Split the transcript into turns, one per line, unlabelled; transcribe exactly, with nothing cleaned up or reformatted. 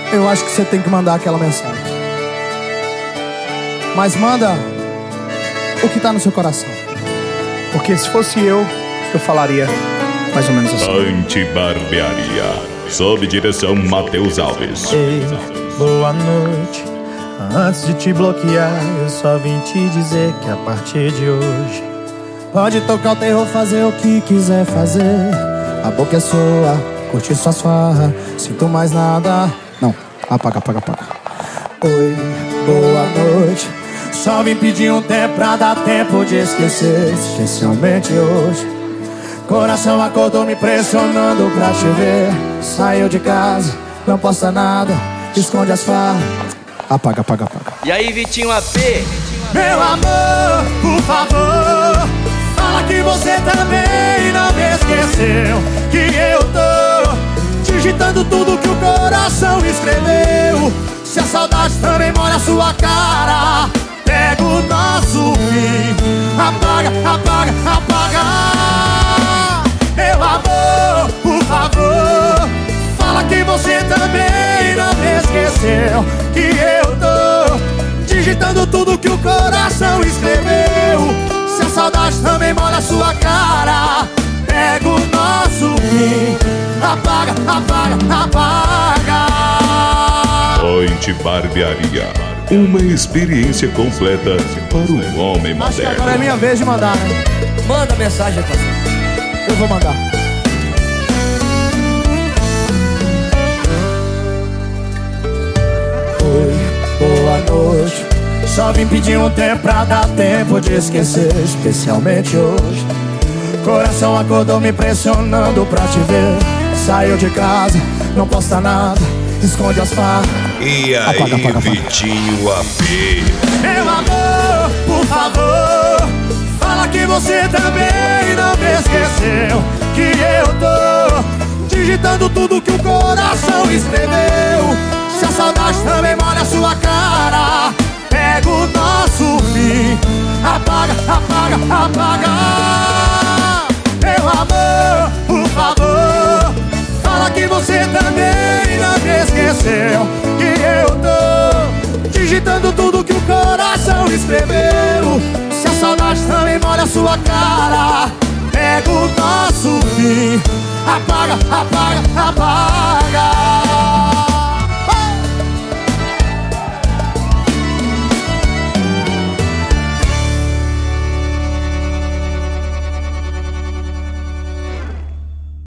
eu acho que você tem que mandar aquela mensagem. Mas manda o que tá no seu coração. Porque se fosse eu, eu falaria mais ou menos assim.
Dante Barbearia, sob direção Matheus Alves.
Ei, boa noite. Antes de te bloquear, eu só vim te dizer que a partir de hoje
pode tocar o terror, fazer o que quiser fazer. A boca é sua, curtir suas farras. Sinto mais nada. Não, apaga, apaga, apaga. Oi, boa noite. Só vim pedir um tempo pra dar tempo de esquecer. Especialmente hoje. Coração acordou me pressionando pra te ver. Saiu de casa, não posta nada, esconde as farras. Apaga, apaga, apaga.
E aí, Vitinho A P?
Meu amor, por favor, fala que você também não me esqueceu. Que eu tô digitando tudo que o coração escreveu. Se a saudade também molha a sua cara, pega o nosso fim. Apaga, apaga, apaga. Meu amor, por favor, fala que você também não me esqueceu. Que eu tô digitando tudo que o coração escreveu. Se a saudade também molha a sua cara, pega o nosso fim. Apaga, apaga, apaga.
Dante Barbearia, uma experiência completa para o homem
Acho que agora é
moderno.
minha vez de mandar, né?
Manda mensagem, parceiro.
Eu vou mandar. Oi, boa noite. Só vim pedir um tempo pra dar tempo de esquecer. Especialmente hoje. Coração acordou me pressionando pra te ver. Saiu de casa, não posta nada, esconde as farras.
E aí,
apaga, apaga, apaga.
Vitinho A P?
Meu amor, por favor, fala que você também não me esqueceu. Que eu tô digitando tudo que o coração escreveu. Se a saudade também molha a sua cara, pega o nosso fim. Apaga, apaga, apaga. Meu amor, por favor, fala que você também não me esqueceu. Que eu tô digitando tudo que o coração escreveu. Se a saudade também molha a sua cara, pega o nosso fim. Apaga, apaga, apaga.